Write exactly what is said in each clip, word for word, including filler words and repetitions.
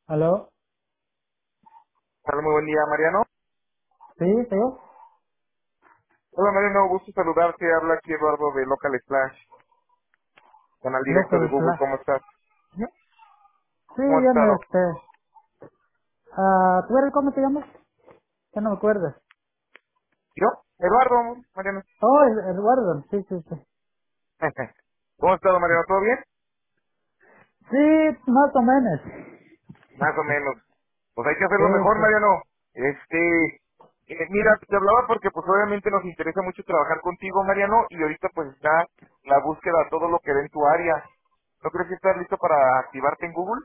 ¿Aló? Hola, muy buen día, Mariano. ¿Sí? ¿Sí? Yo? Hola, Mariano, gusto saludarte. Habla aquí Eduardo de Local Splash, canal directo de Local Google. Flash. ¿Cómo estás? ¿Sí? Sí, ¿Cómo has ya me, estado? este... ah, ¿tú eres cómo te llamas? Ya no me acuerdo. ¿Yo? Eduardo, Mariano. Oh, Ed- Eduardo. Sí, sí, sí. ¿Cómo has estado, Mariano? ¿Todo bien? Sí, más o menos. Más o menos. Pues hay que hacerlo Sí, mejor, sí. Mariano. Este, eh, mira, te hablaba porque pues obviamente nos interesa mucho trabajar contigo, Mariano, y ahorita pues está la búsqueda de todo lo que ve en tu área. ¿No crees que estás listo para activarte en Google?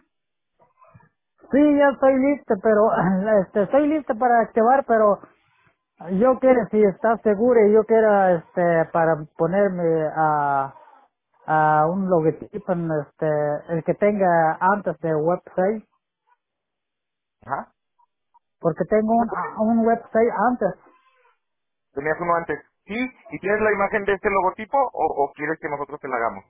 Sí, ya estoy listo, pero... Este, estoy listo para activar, pero... Yo quiero, si estás seguro, y yo quiero, este, para ponerme a... a un logotipo, en, este, el que tenga antes de website, Ajá. porque tengo ¿Sí me un, puedes? un website antes. Tenías uno antes. ¿Sí? ¿Y tienes la imagen de este logotipo o, o quieres que nosotros te la hagamos?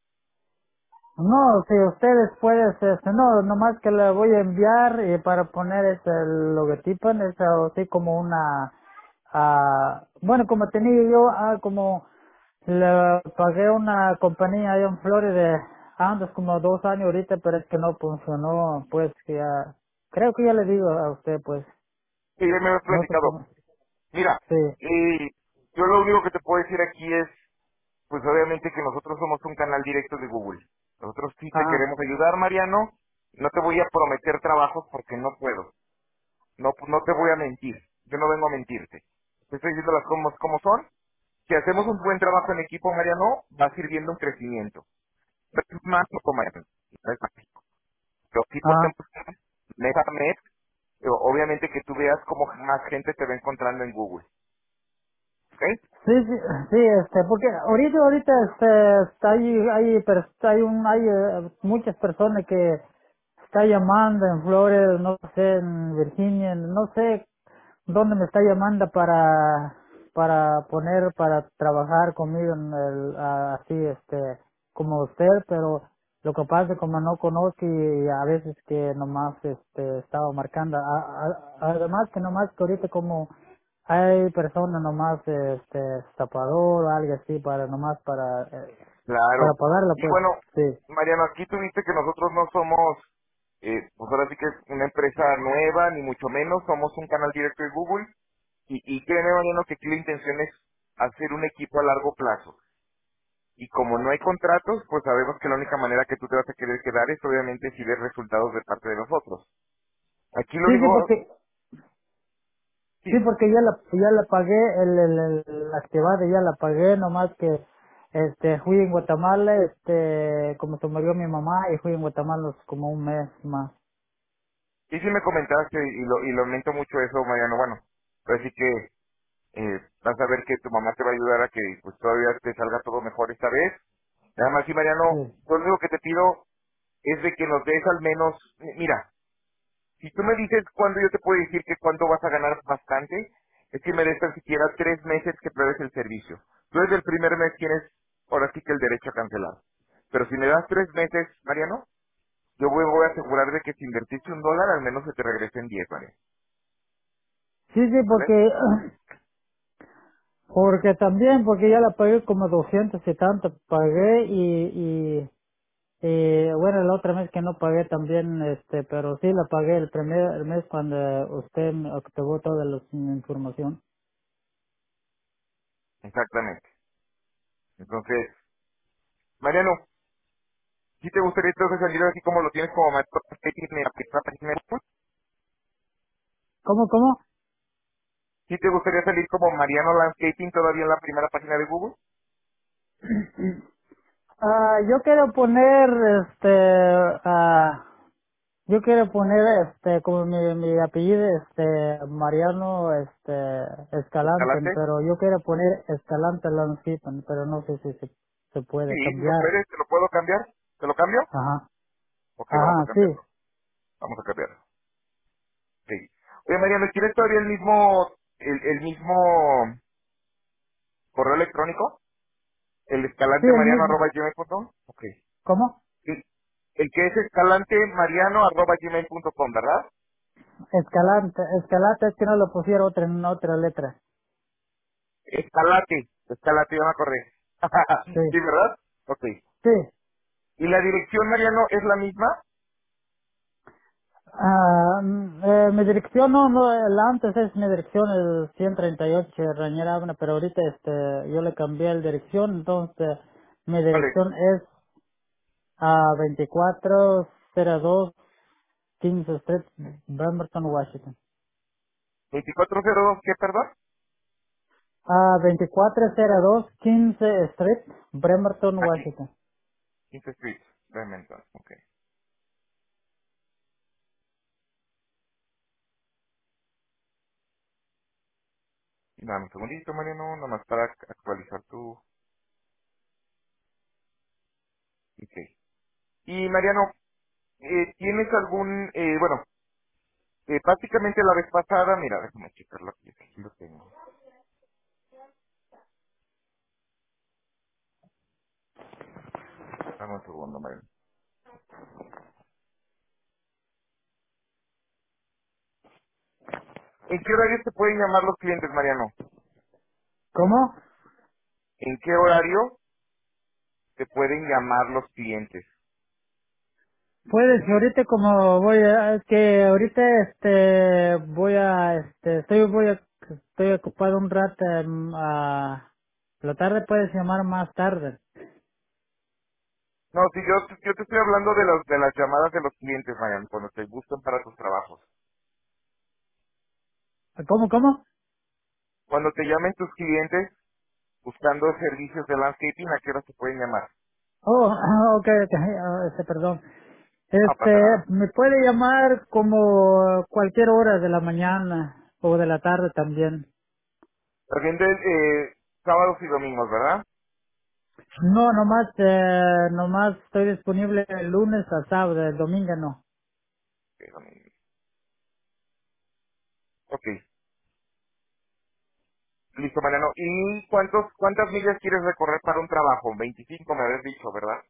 No, si ustedes pueden, este, no, nomás que le voy a enviar y para poner este el logotipo, es así como una, ah, bueno, como tenía yo, ah, como le pagué una compañía allá en Florida antes como dos años ahorita, pero es que no funcionó, pues que ya, creo que ya le digo a usted, pues, Sí, ya me habías no sé platicado. cómo, Mira, sí, eh, yo lo único que te puedo decir aquí es, pues obviamente que nosotros somos un canal directo de Google. Nosotros sí te ajá, queremos ayudar, Mariano. No te voy a prometer trabajos porque no puedo. No, no te voy a mentir. Yo no vengo a mentirte. Te estoy diciendo las cosas como son. Si hacemos un buen trabajo en equipo, Mariano, va a ir viendo un crecimiento. No es más, no, Mariano. No es más. Pero sí ajá. podemos mes a mes, pero obviamente que tú veas cómo más gente te va encontrando en Google. ¿Ok? Sí, sí, sí, este, porque ahorita, ahorita, este, está ahí, hay, pers- hay un, hay eh, muchas personas que está llamando en Florida, no sé, en Virginia, no sé dónde me está llamando para, para poner, para trabajar conmigo en el, ah, así, este, como usted, pero lo que pasa es como no conozco y a veces que nomás, este, estaba marcando, a- a- además que nomás que ahorita como hay personas nomás, este, estapador o algo así para nomás para, eh, para Claro. pagarla, Y pues, bueno, sí. Mariano, aquí tuviste que nosotros no somos, eh, pues ahora sí que es una empresa nueva, ni mucho menos, somos un canal directo de Google. Y, y créeme, Mariano, que aquí la intención es hacer un equipo a largo plazo. Y como no hay contratos, pues sabemos que la única manera que tú te vas a querer quedar es obviamente si ves resultados de parte de nosotros. Aquí lo Sí, sí, único, porque, sí, sí, porque ya la, ya la pagué, el, el, el- la activada ya la pagué, nomás que, este, fui en Guatemala, este, como se murió mi mamá y fui en Guatemala como un mes más. sí, sí me comentaste y lo, y lo lamento mucho eso, Mariano. Bueno, pues sí que eh, vas a ver que tu mamá te va a ayudar a que pues todavía te salga todo mejor esta vez. Nada más, sí, Mariano, Sí. lo único que te pido es de que nos des al menos, mi- mira, si tú me dices cuándo yo te puedo decir que cuándo vas a ganar bastante, es que me des tan siquiera tres meses que pruebes el servicio. Tú desde el primer mes tienes ahora sí que el derecho a cancelar. Pero si me das tres meses, Mariano, yo voy, voy a asegurar de que si invertiste un dólar, al menos se te regresen diez, Mariano. Sí, sí, ¿Vale? porque, porque también, porque ya la pagué como doscientos y tanto, pagué y, y bueno, el otro mes que no pagué también, este, pero sí la pagué el primer el mes cuando usted me obtuvo toda la información. Exactamente. Entonces, Mariano, ¿sí te gustaría entonces salir así como lo tienes como maestro de marketing en la primera página de Google? ¿Cómo, cómo? ¿Sí te gustaría salir como Mariano Landscaping todavía en la primera página de Google? Ah, yo quiero poner, este, ah, yo quiero poner, este, como mi, mi apellido, este, Mariano, este, Escalante, Escalante. pero yo quiero poner Escalante Landscaping, pero no sé si se, se Sí, puede si lo cambiar. puedes, ¿te lo puedo cambiar? ¿Te lo cambio? Ajá, Ok, vamos a ajá, sí. cambiarlo. Vamos a cambiarlo. Sí. Oye, Mariano, ¿quieres todavía el mismo, el, el mismo correo electrónico? El Sí, escalante el mariano mismo. arroba gmail punto com? Ok. ¿Cómo? Sí. El que es escalante mariano arroba gmail punto com, ¿verdad? Escalante, Escalante es que no lo pusieron otra en otra letra. Escalate, escalate, ya me acordé. Sí, Sí, ¿verdad? Ok. sí. ¿Y la dirección, Mariano, es la misma? Ah, mm, eh, mi dirección no, no, el antes es mi dirección, el ciento treinta y ocho Rañera Avenue, pero ahorita este, yo le cambié la dirección, entonces mi ¿Cuál es? dirección es a veinticuatro cero dos quince Street, Bremerton, Washington. veinticuatro cero dos, ¿qué, perdón? A veinticuatro cero dos quince Street, Bremerton, Aquí, Washington. quince Street, Bremerton, ok. Dame un segundito, Mariano, nomás para actualizar tu... Ok. Y, Mariano, eh, ¿tienes algún... Eh, bueno, eh, básicamente la vez pasada, mira, déjame checarlo aquí, aquí lo tengo. Dame un segundo, Mariano. ¿En qué horario te pueden llamar los clientes, Mariano? ¿Cómo? ¿En qué horario te pueden llamar los clientes? Pues ahorita como voy a, es que ahorita este voy a, este, estoy voy a, estoy ocupado un rato, em, a la tarde puedes llamar más tarde. No, si yo, yo te estoy hablando de, los, de las llamadas de los clientes, Mariano, cuando te buscan para tus trabajos. ¿Cómo, cómo? Cuando te llamen tus clientes buscando servicios de landscaping, ¿a qué hora te pueden llamar? Oh, ok, ok, ah, este, perdón. No pasa Este, nada. me puede llamar como cualquier hora de la mañana o de la tarde también. También de eh, sábados y domingos, ¿verdad? No, nomás, eh, nomás estoy disponible el lunes a sábado, el domingo no. Ok, domingo. Ok, listo, Mariano. ¿Y cuántos, cuántas millas quieres recorrer para un trabajo? Veinticinco me habías dicho, ¿verdad?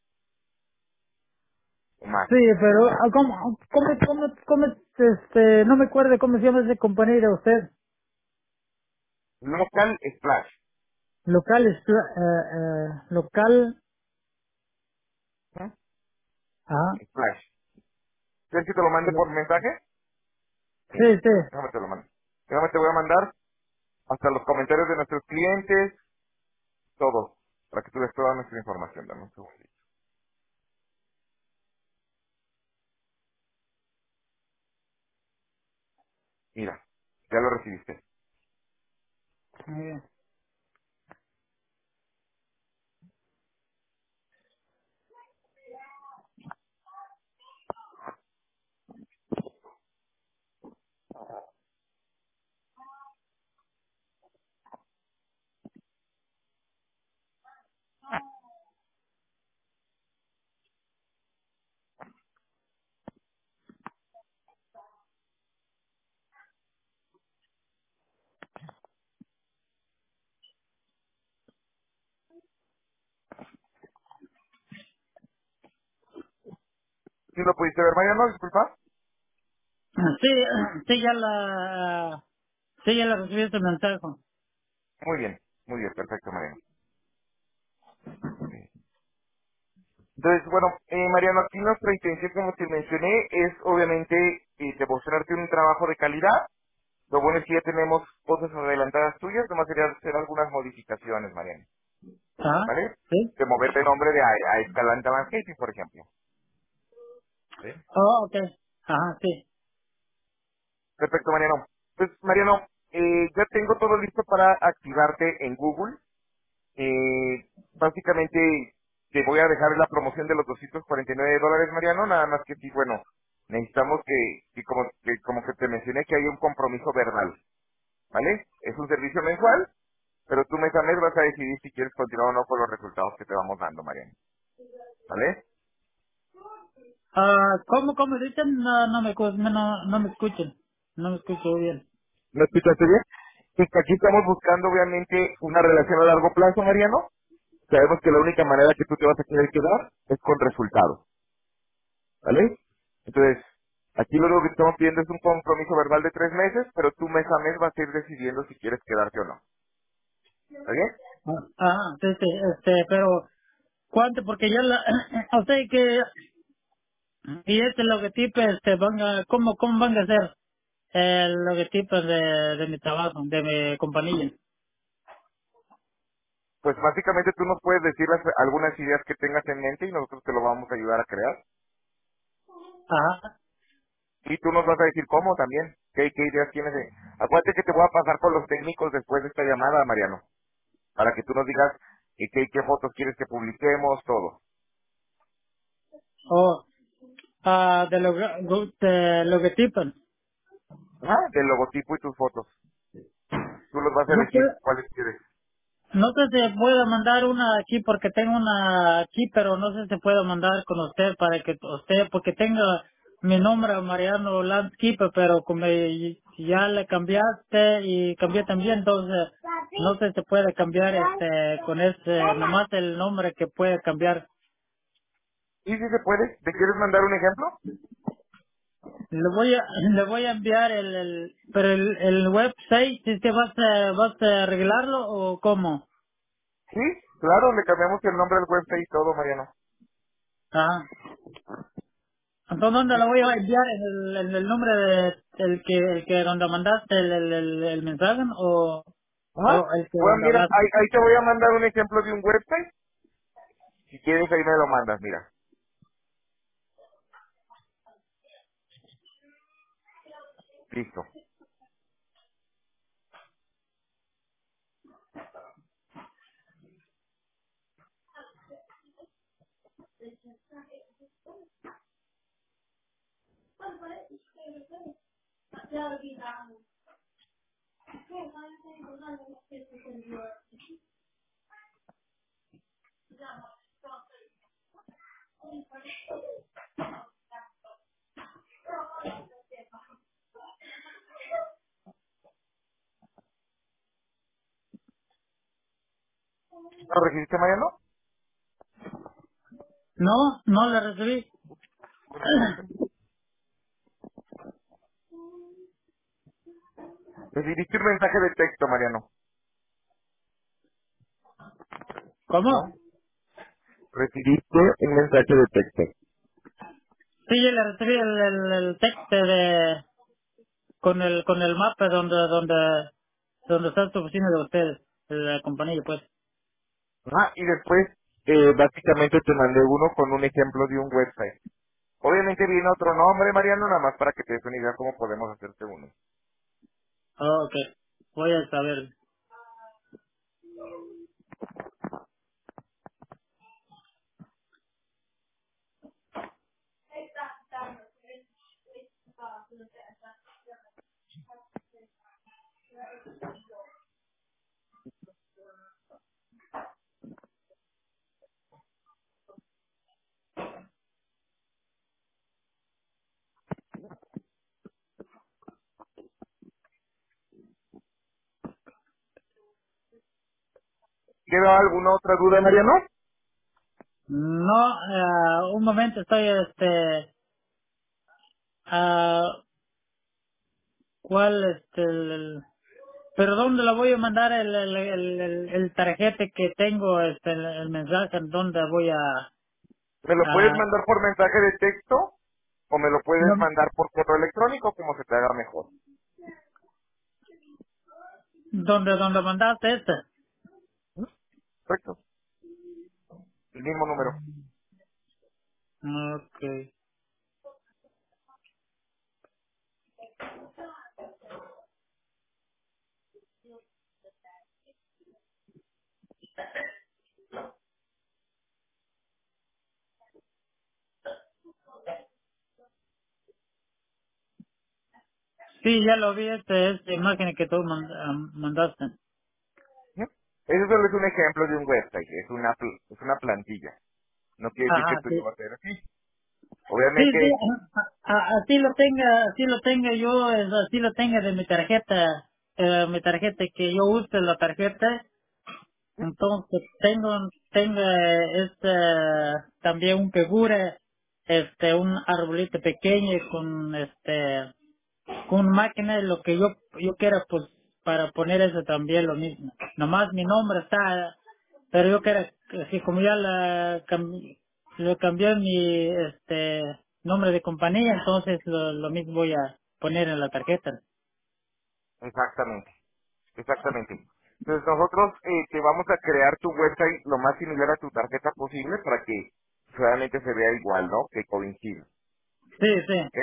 O más. Sí, pero ah, ¿cómo, cómo, cómo, cómo, este, no me acuerdo cómo se llama ese compañero de usted? Local Splash. Local, es- eh, eh, local, ¿Mm? ajá, Splash. ¿Quieres que te lo mande lo- por mensaje? Mira, sí, sí, déjame te lo mando. Déjame te voy a mandar hasta los comentarios de nuestros clientes, todo, para que tú veas toda nuestra información. Dame un segundito. Mira, ya lo recibiste. muy bien. ¿Sí lo pudiste ver, Mariano? Disculpa. Sí, sí, ya la, sí, ya la recibí este mensaje. Muy bien, muy bien, perfecto, Mariano. Ok. Entonces, bueno, eh, Mariano, aquí nuestra intención, como te mencioné, es obviamente eh, demostrarte un trabajo de calidad. Lo bueno es que ya tenemos cosas adelantadas tuyas, nomás sería hacer algunas modificaciones, Mariano. Ajá, ¿Vale? sí. De moverle el nombre de a, a Escalante Landscaping, por ejemplo. ¿Sí? Oh, ok, ajá, sí. Perfecto, Mariano. Pues, Mariano, eh, ya tengo todo listo para activarte en Google. Eh, básicamente, te voy a dejar la promoción de los doscientos cuarenta y nueve dólares, Mariano, nada más que sí, bueno, necesitamos que, que como, que como que te mencioné, que haya un compromiso verbal, ¿vale? Es un servicio mensual, pero tú mes a mes vas a decidir si quieres continuar o no con los resultados que te vamos dando, Mariano, ¿vale? Ah, ¿cómo, cómo dicen? No, no me, cu- no, no me escuchen, no me escucho bien. ¿No escuchaste bien? Pues aquí estamos buscando, obviamente, una relación a largo plazo, Mariano. Sabemos que la única manera que tú te vas a querer quedar es con resultados. ¿vale? Entonces, aquí lo único que estamos pidiendo es un compromiso verbal de tres meses, pero tú mes a mes vas a ir decidiendo si quieres quedarte o no. ¿Está bien? Ah, ajá, sí, sí, este, pero ¿cuánto? Porque yo la, o sea que, y este logotipo, este, van a, ¿cómo, cómo van a hacer el logotipo de, de mi trabajo, de mi compañía? Pues básicamente tú nos puedes decir las- algunas ideas que tengas en mente y nosotros te lo vamos a ayudar a crear. Ajá. Y tú nos vas a decir cómo también, qué, qué ideas tienes. de- Acuérdate que te voy a pasar con los técnicos después de esta llamada, Mariano, para que tú nos digas eh, qué, qué fotos quieres que publiquemos, todo. O, ah, de, logo, de logotipo. Ajá. Del logotipo y tus fotos. Tú los vas a No elegir puedo, cuáles quieres. no sé si puedo mandar una aquí porque tengo una aquí, pero no sé si puedo mandar con usted para que usted, porque tengo mi nombre Mariano Landskeeper, pero como ya le cambiaste y cambié también, entonces no sé si puede cambiar este con ese, nomás el nombre que puede cambiar. ¿Y si se puede? ¿Te quieres mandar un ejemplo? Le voy a, le voy a enviar el, el pero el, el website, ¿si te vas a, vas a arreglarlo o cómo? Sí, claro, le cambiamos el nombre al website y todo, Mariano. Ajá. Entonces, ¿dónde Sí, lo se voy a puede. enviar? ¿En el, en el nombre de el que, el que donde mandaste el, el, el, el mensaje o, Ajá. o el que Bueno, donde mira, hablaste? ahí, ahí te voy a mandar un ejemplo de un website. Si quieres, ahí me lo mandas, mira. Listo. ¿Lo recibiste, Mariano? No, no le recibí. Recibiste un mensaje de texto, Mariano. ¿Cómo? ¿No? Recibiste un mensaje de texto. Sí, yo le recibí el, el, el texto de con el con el mapa donde donde donde está su oficina de ustedes, de la compañía, pues. Ah, y después, eh, básicamente te mandé uno con un ejemplo de un website. Obviamente viene otro nombre, Mariano, nada más para que te des una idea cómo podemos hacerte uno. Oh, ok, voy a saber. ¿Queda alguna otra duda, Mariano? No, eh, un momento estoy este ah ¿cuál este el, el- pero dónde le voy a mandar el el, el, el, el tarjeta que tengo, este el, el mensaje en dónde voy a, ¿Me lo puedes a mandar por mensaje de texto o me lo puedes no, mandar por correo electrónico como se te haga mejor? dónde dónde mandaste este? Perfecto. El mismo número. Okay. Sí, ya lo vi, este esta imagen que tú man- ah, mandaste. ¿Sí? Eso solo es un ejemplo de un website, es una, pl- es una plantilla. No quiere decir que Ajá, tú lo sí. vas a hacer así. Sí, sí, Obviamente, a- a- así lo tenga, así lo tenga yo, es- así lo tenga de mi tarjeta, eh, mi tarjeta que yo use la tarjeta. ¿sí? Entonces tengo tengo este también un que cure este un arbolito pequeño y con este con máquina lo que yo yo quiera pues para poner eso también lo mismo. Nomás mi nombre está, pero yo quiero así como ya la cam- lo cambié mi este nombre de compañía, entonces lo, lo mismo voy a poner en la tarjeta. Exactamente, exactamente. Entonces nosotros eh, te vamos a crear tu website lo más similar a tu tarjeta posible para que realmente se vea igual, ¿no? Que coincida, Sí, sí. ¿ok?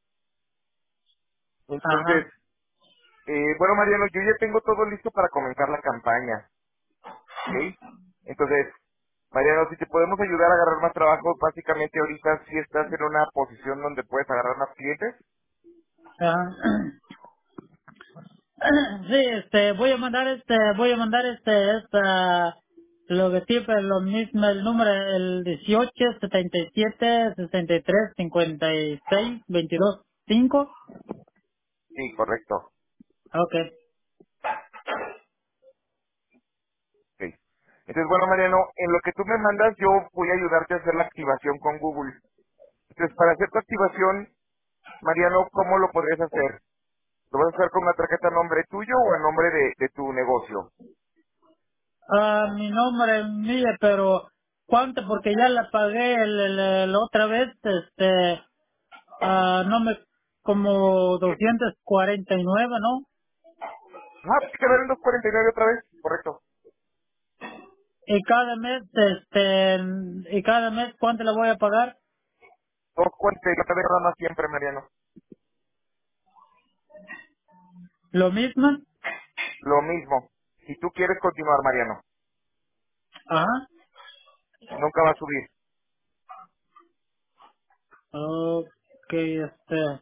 Entonces, Ajá. eh, bueno Mariano, yo ya tengo todo listo para comenzar la campaña, ¿ok? Entonces, Mariano, si te podemos ayudar a agarrar más trabajo, básicamente ahorita sí estás en una posición donde puedes agarrar más clientes. Ajá. Sí, este, voy a mandar este, voy a mandar este, esta logotipo, lo mismo, el número, el dieciocho, setenta y siete, sesenta y tres, cincuenta y seis, veintidós, cinco. Sí, correcto. Okay. Ok. Entonces, bueno, Mariano, en lo que tú me mandas, yo voy a ayudarte a hacer la activación con Google. Entonces, para hacer tu activación, Mariano, ¿cómo lo podrías hacer? ¿Lo vas a hacer con una tarjeta a nombre tuyo o a nombre de, de tu negocio? Ah, mi nombre es mía, pero ¿cuánto? Porque ya la pagué el, el- el otra vez, este, ah, no me, como ¿Sí? doscientos cuarenta y nueve, ¿no? Ah, ¿te quedaron dos cuarenta y nueve otra vez? Correcto. Y cada mes, este, y cada mes, ¿cuánto le voy a pagar? dos cuarenta y nueve nada más siempre, Mariano. Lo mismo. Lo mismo. Si tú quieres continuar, Mariano, Ajá. nunca va a subir. Ok, este.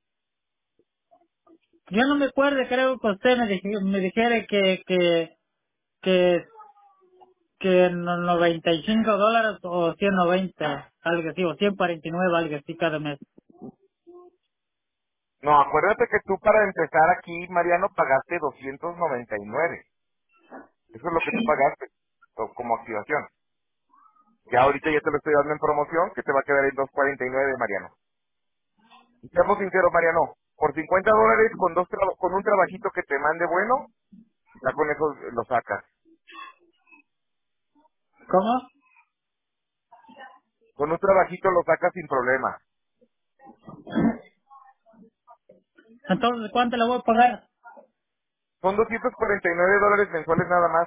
Yo no me acuerdo, creo que usted me, dij- me dijera que, que, que, que no- noventa y cinco dólares o ciento noventa, algo así, o ciento cuarenta y nueve, algo así cada mes. No, acuérdate que tú para empezar aquí, Mariano, pagaste doscientos noventa y nueve. Eso es lo que tú pagaste co- como activación. Ya ahorita ya te lo estoy dando en promoción, que te va a quedar en dos cuarenta y nueve, Mariano. Y seamos sinceros, Mariano, por cincuenta dólares con dos traba- con un trabajito que te mande bueno, ya con eso lo sacas. ¿Cómo? Con un trabajito lo sacas sin problema. Entonces, ¿cuánto le voy a pagar? Son doscientos cuarenta y nueve dólares mensuales nada más.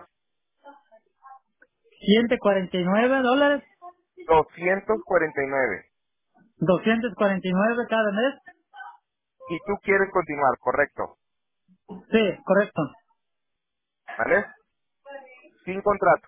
ciento cuarenta y nueve dólares, doscientos cuarenta y nueve. doscientos cuarenta y nueve cada mes. Y tú quieres continuar, correcto. Sí, correcto. ¿Vale? Sin contrato.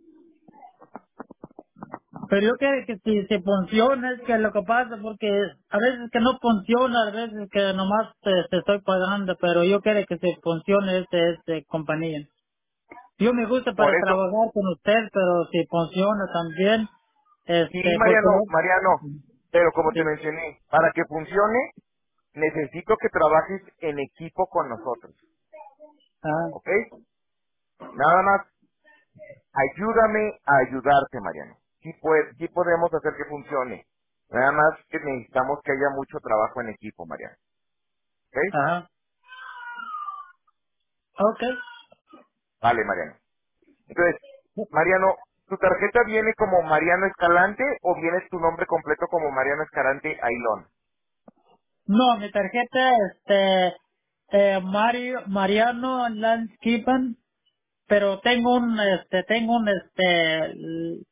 Pero yo quiero que si, si funciona, es que lo que pasa, porque a veces que no funciona, a veces que nomás te, te estoy pagando, pero yo quiero que se funcione este, este compañía. Yo me gusta Por para eso, trabajar con usted, pero si funciona también, sí, este, porque Mariano, no, Mariano, pero como te sí, mencioné, para que funcione, necesito que trabajes en equipo con nosotros. ah, ¿Ok? Nada más, ayúdame a ayudarte, Mariano. Sí, puede, sí podemos hacer que funcione. Nada más que necesitamos que haya mucho trabajo en equipo, Mariano. ¿Ok? ajá, okay. Vale, Mariano. Entonces, Mariano, ¿tu tarjeta viene como Mariano Escalante o viene tu nombre completo como Mariano Escalante Ailón? No, mi tarjeta, este, eh, Mario, Mariano Landscapen, pero tengo un, este, tengo un, este, l-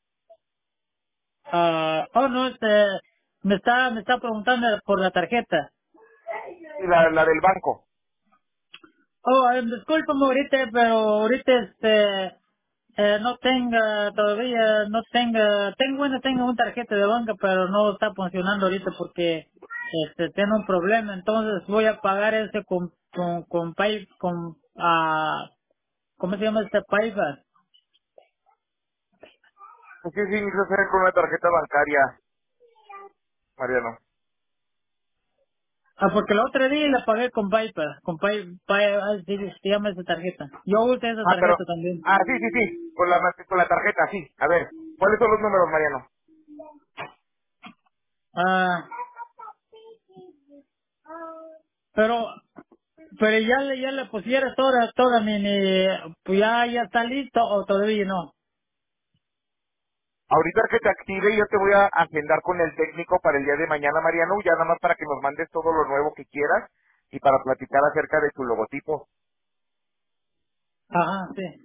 ah, oh no, este, me está, me está preguntando por la tarjeta. Y la, la del banco. Oh, eh, discúlpame ahorita, pero ahorita este eh, no tenga todavía, no tenga, tengo, bueno, tengo una tarjeta de banca, pero no está funcionando ahorita porque este tiene un problema, entonces voy a pagar ese con con con Pay, con ah, ¿cómo se llama este PayPal? ¿Qué significa hacer con una tarjeta bancaria, Mariano? Ah, porque el otro día la pagué con PayPal, con Pay, Pay, ah, sí, sí, se llama esa tarjeta. Yo uso esa Ah, pero, tarjeta también. ah, sí, sí, sí, con la, con la tarjeta, sí. A ver, ¿cuáles son los números, Mariano? Ah, pero, pero ya le, ya le pusieras toda, toda mi, mi- pues ya, ya está listo o todavía no. Ahorita que te active, yo te voy a agendar con el técnico para el día de mañana, Mariano, ya nada más para que nos mandes todo lo nuevo que quieras y para platicar acerca de tu logotipo. Ajá, sí.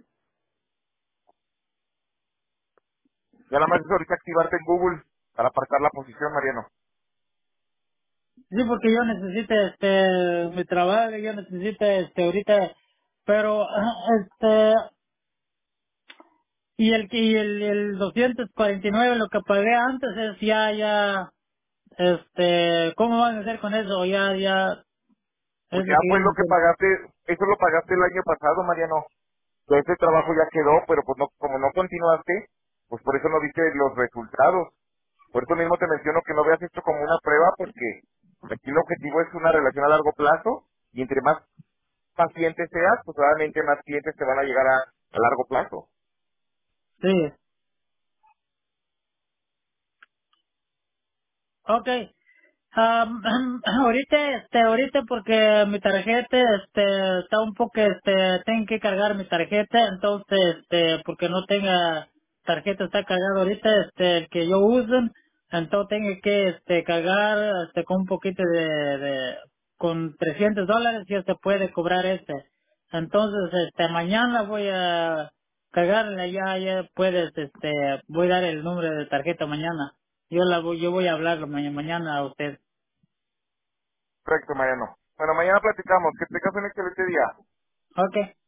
Ya nada más es ahorita activarte en Google para apartar la posición, Mariano. Sí, porque yo necesito, este, mi trabajo, yo necesito, este, ahorita, pero, este, y el, y el, el doscientos cuarenta y nueve lo que pagué antes es ya, ya, este, ¿cómo van a hacer con eso? Ya, ya, Pues es lo ya que yo fue no lo que entiendo. pagaste, eso lo pagaste el año pasado, Mariano. Ya ese trabajo ya quedó, pero pues no, como no continuaste, pues por eso no viste los resultados. Por eso mismo te menciono que no veas esto como una prueba, porque aquí el objetivo es una relación a largo plazo, y entre más paciente seas, pues obviamente más clientes te van a llegar a, a largo plazo. Sí. Okay. Am, ahorita, este, ahorita porque mi tarjeta, este, está un poco, este, tengo que cargar mi tarjeta, entonces, este, porque no tenga tarjeta está cargado ahorita, este, el que yo uso, entonces tengo que, este, cargar, este, con un poquito de, de, con trescientos dólares ya se puede cobrar este. Entonces, este, mañana voy a cargarla, ya, ya puedes, este, voy a dar el número de tarjeta mañana. Yo la voy, yo voy a hablarlo mañana, mañana a usted. Correcto, Mariano. Bueno, mañana platicamos. Que tengas un excelente día. Ok.